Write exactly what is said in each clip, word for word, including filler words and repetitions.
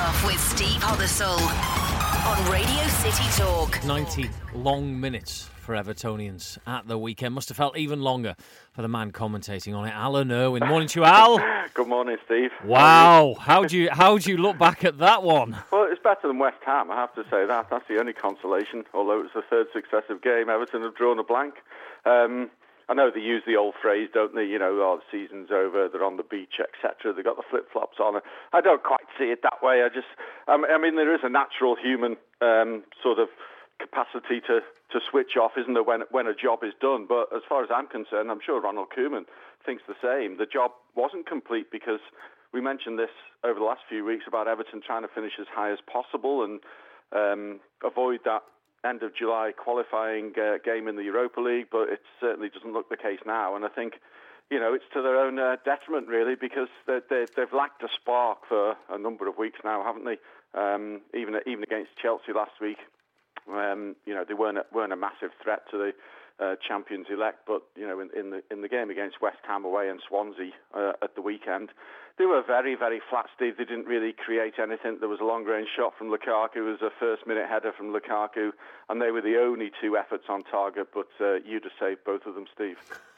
Kickoff with Steve Hobbersall on Radio City Talk. ninety long minutes for Evertonians at the weekend. Must have felt even longer for the man commentating on it, Alan Irwin. Morning to you, Al. Good morning, Steve. Wow, how do you how do you look back at that one? Well, it's better than West Ham, I have to say that. That's the only consolation, although it's the third successive game. Everton have drawn a blank. Um, I know they use the old phrase, don't they? You know, oh, the season's over, they're on the beach, et cetera. They've got the flip-flops on. I don't quite see it that way. I just, um, I mean, there is a natural human um, sort of capacity to, to switch off, isn't there, when when a job is done? But as far as I'm concerned, I'm sure Ronald Koeman thinks the same. The job wasn't complete because we mentioned this over the last few weeks about Everton trying to finish as high as possible and um, avoid that end of July qualifying uh, game in the Europa League, but it certainly doesn't look the case now. And I think, you know, it's to their own uh, detriment, really, because they, they, they've lacked a spark for a number of weeks now, haven't they? Um, even even against Chelsea last week, um, you know, they weren't a, weren't a massive threat to the uh, champions elect, but you know, in, in the in the game against West Ham away and Swansea uh, at the weekend, they were very, very flat, Steve. They didn't really create anything. There was a long-range shot from Lukaku. It was a first-minute header from Lukaku, and they were the only two efforts on target, but uh, you just saved both of them, Steve.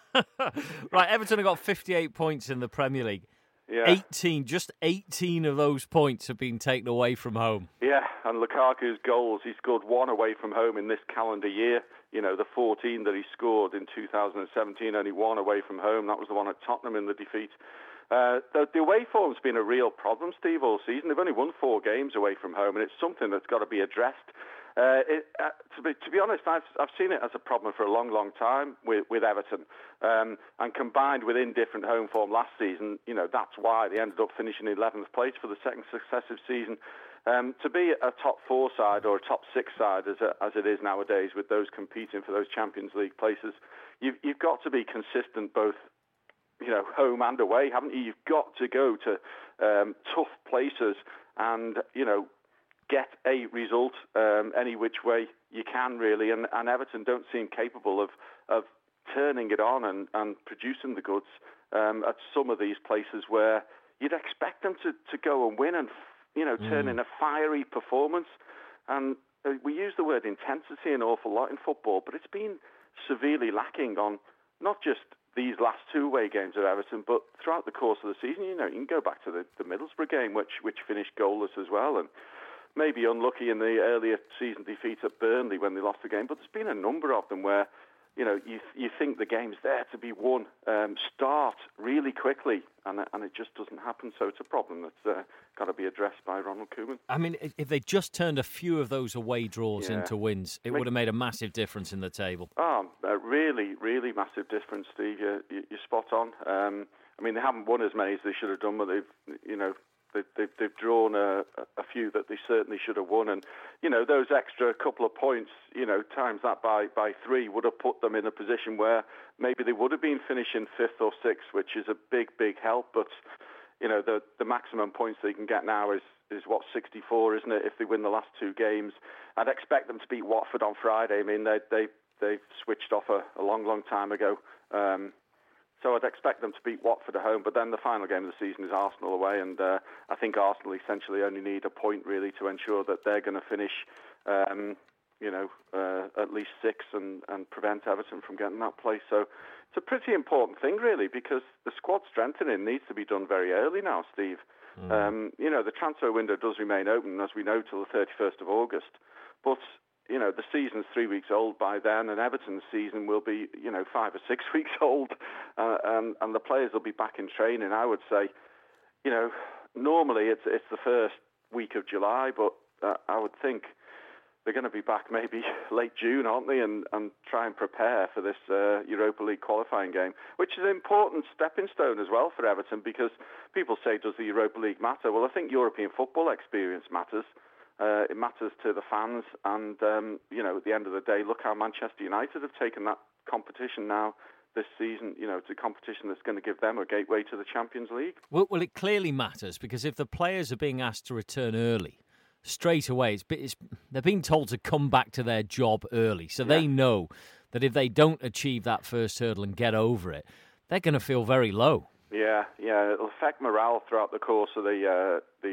Right, Everton have got fifty-eight points in the Premier League. Yeah. eighteen, just eighteen of those points have been taken away from home. Yeah, and Lukaku's goals, he scored one away from home in this calendar year. You know, the fourteen that he scored in two thousand seventeen, only one away from home. That was the one at Tottenham in the defeat. Uh, the, the away form's been a real problem, Steve, all season. They've only won four games away from home, and it's something that's got to be addressed. Uh, it, uh, to, be, to be honest, I've, I've seen it as a problem for a long, long time with, with Everton. Um, and combined with indifferent home form last season, you know, that's why they ended up finishing eleventh place for the second successive season. Um, to be a top four side or a top six side, as, a, as it is nowadays, with those competing for those Champions League places, you've, you've got to be consistent both, you know, home and away, haven't you? You've got to go to um, tough places and, you know, get a result um, any which way you can, really. And, and Everton don't seem capable of, of turning it on and, and producing the goods um, at some of these places where you'd expect them to, to go and win and, you know, turn mm. in a fiery performance. And uh, we use the word intensity an awful lot in football, but it's been severely lacking on not just these last two away games at Everton, but throughout the course of the season. You know, you can go back to the, the Middlesbrough game, which which finished goalless as well, and maybe unlucky in the earlier season defeat at Burnley when they lost the game. But there's been a number of them where, you know, you you think the game's there to be won, um, start really quickly, and and it just doesn't happen. So it's a problem that's uh, got to be addressed by Ronald Koeman. I mean, if they just turned a few of those away draws yeah. into wins, it would have made a massive difference in the table. Oh, a really, really massive difference, Steve. You're, you're spot on. Um, I mean, they haven't won as many as they should have done, but they've, you know, They've, they've, they've drawn a, a few that they certainly should have won. And, you know, those extra couple of points, you know, times that by, by three would have put them in a position where maybe they would have been finishing fifth or sixth, which is a big, big help. But, you know, the, the maximum points they can get now is, is, what, sixty-four, isn't it, if they win the last two games. I'd expect them to beat Watford on Friday. I mean, they, they, they switched off a, a long, long time ago. Um So I'd expect them to beat Watford at home, but then the final game of the season is Arsenal away, and uh, I think Arsenal essentially only need a point really to ensure that they're going to finish, um, you know, uh, at least six and, and prevent Everton from getting that place. So it's a pretty important thing really, because the squad strengthening needs to be done very early now, Steve. Mm. Um, you know, the transfer window does remain open, as we know, till the thirty-first of August, but you know, the season's three weeks old by then, and Everton's season will be, you know, five or six weeks old, uh, and, and the players will be back in training. I would say, you know, normally it's it's the first week of July, but uh, I would think they're going to be back maybe late June, aren't they, and, and try and prepare for this uh, Europa League qualifying game, which is an important stepping stone as well for Everton, because people say, does the Europa League matter? Well, I think European football experience matters. Uh, it matters to the fans, and, um, you know, at the end of the day, look how Manchester United have taken that competition now this season. You know, it's a competition that's going to give them a gateway to the Champions League. Well, well it clearly matters, because if the players are being asked to return early, straight away, it's, it's, they're being told to come back to their job early, so yeah. they know that if they don't achieve that first hurdle and get over it, they're going to feel very low. Yeah, yeah, it'll affect morale throughout the course of the uh, the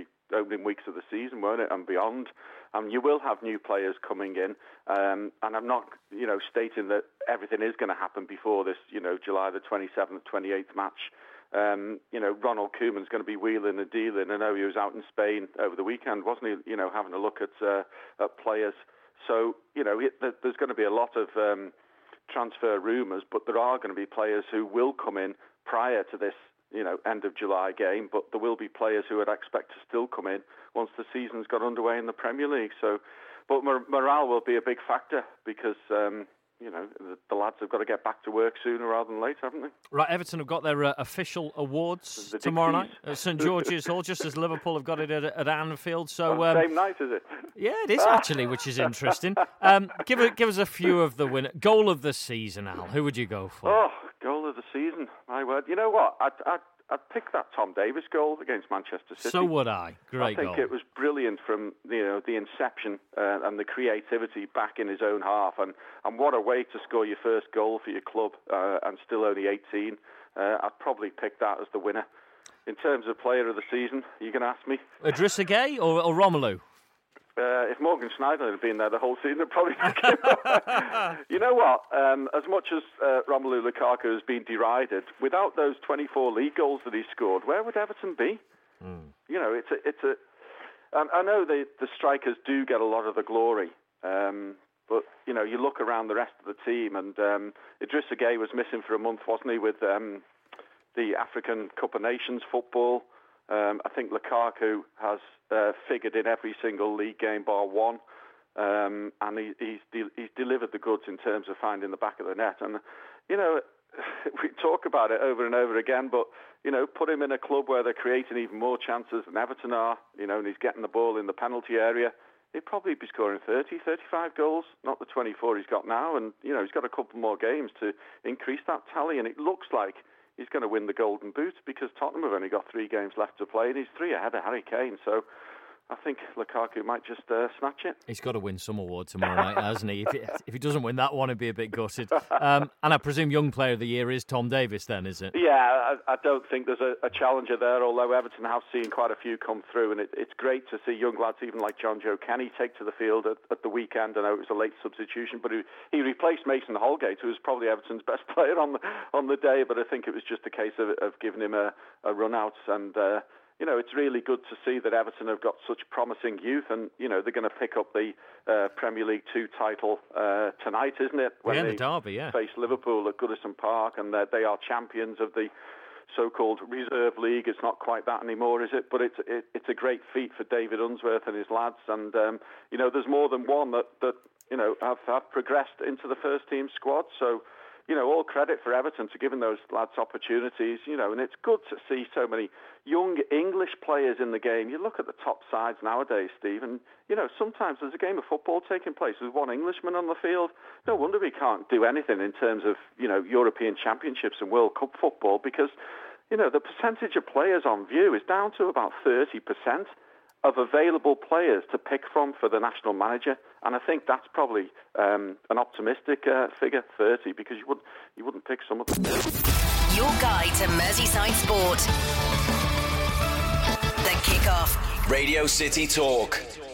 opening weeks of the season, won't it, and beyond. And you will have new players coming in. Um, and I'm not, you know, stating that everything is going to happen before this, you know, July the twenty-seventh, twenty-eighth match. Um, you know, Ronald Koeman's going to be wheeling and dealing. I know he was out in Spain over the weekend, wasn't he? You know, having a look at, uh, at players. So, you know, it, there's going to be a lot of um, transfer rumours, but there are going to be players who will come in prior to this, you know, end of July game. But there will be players who I'd expect to still come in once the season's got underway in the Premier League. So, but mor- morale will be a big factor because, um, you know, the, the lads have got to get back to work sooner rather than later, haven't they? Right, Everton have got their uh, official awards the tomorrow Dixies. night at St George's Hall, just as Liverpool have got it at, at Anfield. So Well, um, same night, is it? yeah, it is actually, which is interesting. Um, give it, give us a few of the winner goal of the season, Al. Who would you go for? Oh, goal of the season! My word. You know what? I'd, I'd, I'd pick that Tom Davies goal against Manchester City. So would I. Great I think goal. it was brilliant from, you know, the inception uh, and the creativity back in his own half, and, and what a way to score your first goal for your club, uh, and still only eighteen. Uh, I'd probably pick that as the winner. In terms of player of the season, are you going to ask me? Idrissa Gueye or, or Romelu? Uh, if Morgan Schneider had been there the whole season, I'd probably pick him. You know what? Um, as much as uh, Romelu Lukaku has been derided, without those twenty-four league goals that he scored, where would Everton be? Mm. You know, it's a, it's a. Um, I know the the strikers do get a lot of the glory, um, but you know, you look around the rest of the team, and um, Idrissa Gueye was missing for a month, wasn't he, with um, the African Cup of Nations football. Um, I think Lukaku has uh, figured in every single league game bar one, um, and he, he's de- he's delivered the goods in terms of finding the back of the net. And you know, we talk about it over and over again, but you know, put him in a club where they're creating even more chances than Everton are, you know, and he's getting the ball in the penalty area, he'd probably be scoring thirty, thirty-five goals, not the twenty-four he's got now. And you know, he's got a couple more games to increase that tally, and it looks like he's going to win the Golden Boot because Tottenham have only got three games left to play, and he's three ahead of Harry Kane. So I think Lukaku might just uh, snatch it. He's got to win some award tomorrow night, hasn't he? If, he? if he doesn't win that one, he'd be a bit gutted. Um, and I presume Young Player of the Year is Tom Davies then, is it? Yeah, I, I don't think there's a, a challenger there, although Everton have seen quite a few come through, and it, it's great to see young lads even like John Joe Kenny take to the field at, at the weekend. I know it was a late substitution, but he, he replaced Mason Holgate, who was probably Everton's best player on the, on the day, but I think it was just a case of, of giving him a, a run out. And uh, you know, it's really good to see that Everton have got such promising youth, and you know, they're going to pick up the uh, Premier League Two title uh, tonight, isn't it? When yeah, they the derby, yeah. face Liverpool at Goodison Park, and they are champions of the so-called Reserve League. It's not quite that anymore, is it? But it's it, it's a great feat for David Unsworth and his lads, and um, you know, there's more than one that that you know have, have progressed into the first team squad. So, you know, all credit for Everton for giving those lads opportunities, you know, and it's good to see so many young English players in the game. You look at the top sides nowadays, Steve, and, you know, sometimes there's a game of football taking place with one Englishman on the field. No wonder we can't do anything in terms of, you know, European Championships and World Cup football because, you know, the percentage of players on view is down to about thirty percent. Of available players to pick from for the national manager, and I think that's probably um, an optimistic uh, figure, thirty, because you wouldn't you wouldn't pick some of them. Your guide to Merseyside sport. The Kickoff. Radio City Talk.